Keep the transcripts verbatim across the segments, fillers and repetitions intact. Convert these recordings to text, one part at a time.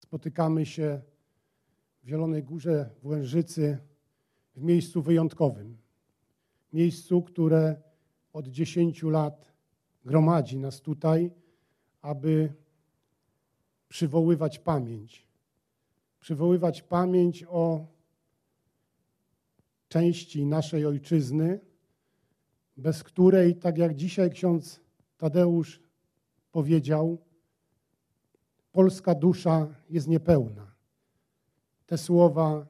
Spotykamy się w Zielonej Górze w Łężycy w miejscu wyjątkowym. Miejscu, które od dziesięciu lat gromadzi nas tutaj, aby przywoływać pamięć. Przywoływać pamięć o części naszej ojczyzny, bez której, tak jak dzisiaj ksiądz Tadeusz powiedział, polska dusza jest niepełna. Te słowa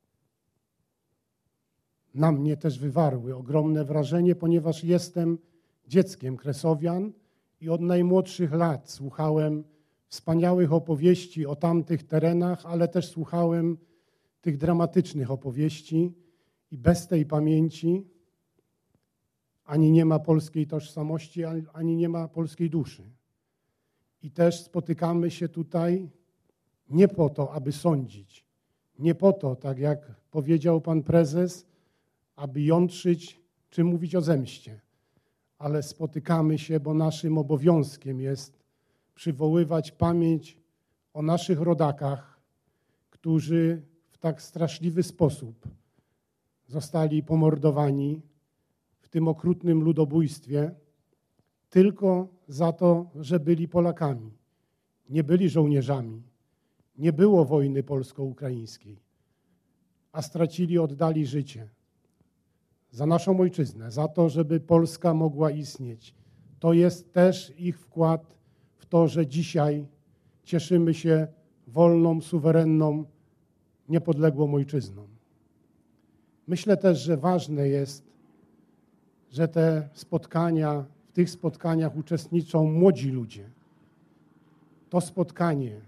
na mnie też wywarły ogromne wrażenie, ponieważ jestem dzieckiem Kresowian i od najmłodszych lat słuchałem wspaniałych opowieści o tamtych terenach, ale też słuchałem tych dramatycznych opowieści i bez tej pamięci ani nie ma polskiej tożsamości, ani nie ma polskiej duszy. I też spotykamy się tutaj nie po to, aby sądzić, nie po to, tak jak powiedział pan prezes, aby jątrzyć czy mówić o zemście, ale spotykamy się, bo naszym obowiązkiem jest przywoływać pamięć o naszych rodakach, którzy w tak straszliwy sposób zostali pomordowani w tym okrutnym ludobójstwie tylko za to, że byli Polakami, nie byli żołnierzami. Nie było wojny polsko-ukraińskiej, a stracili, oddali życie za naszą ojczyznę, za to, żeby Polska mogła istnieć. To jest też ich wkład w to, że dzisiaj cieszymy się wolną, suwerenną, niepodległą ojczyzną. Myślę też, że ważne jest, że te spotkania, w tych spotkaniach uczestniczą młodzi ludzie. To spotkanie,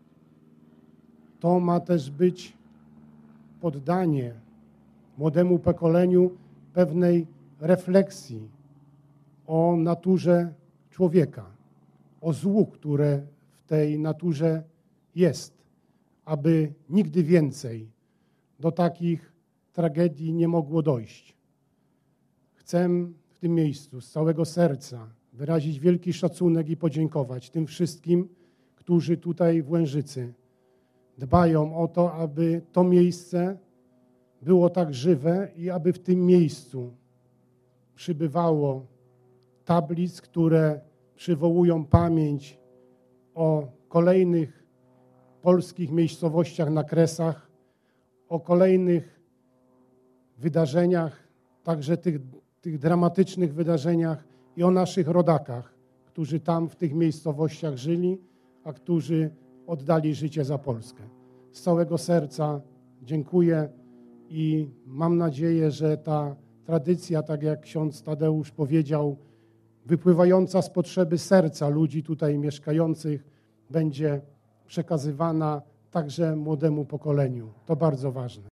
to ma też być poddanie młodemu pokoleniu pewnej refleksji o naturze człowieka, o złu, które w tej naturze jest, aby nigdy więcej do takich tragedii nie mogło dojść. Chcę w tym miejscu z całego serca wyrazić wielki szacunek i podziękować tym wszystkim, którzy tutaj w Łężycy dbają o to, aby to miejsce było tak żywe i aby w tym miejscu przybywało tablic, które przywołują pamięć o kolejnych polskich miejscowościach na Kresach, o kolejnych wydarzeniach, także tych, tych dramatycznych wydarzeniach i o naszych rodakach, którzy tam w tych miejscowościach żyli, a którzy oddali życie za Polskę. Z całego serca dziękuję i mam nadzieję, że ta tradycja, tak jak ksiądz Tadeusz powiedział, wypływająca z potrzeby serca ludzi tutaj mieszkających, będzie przekazywana także młodemu pokoleniu. To bardzo ważne.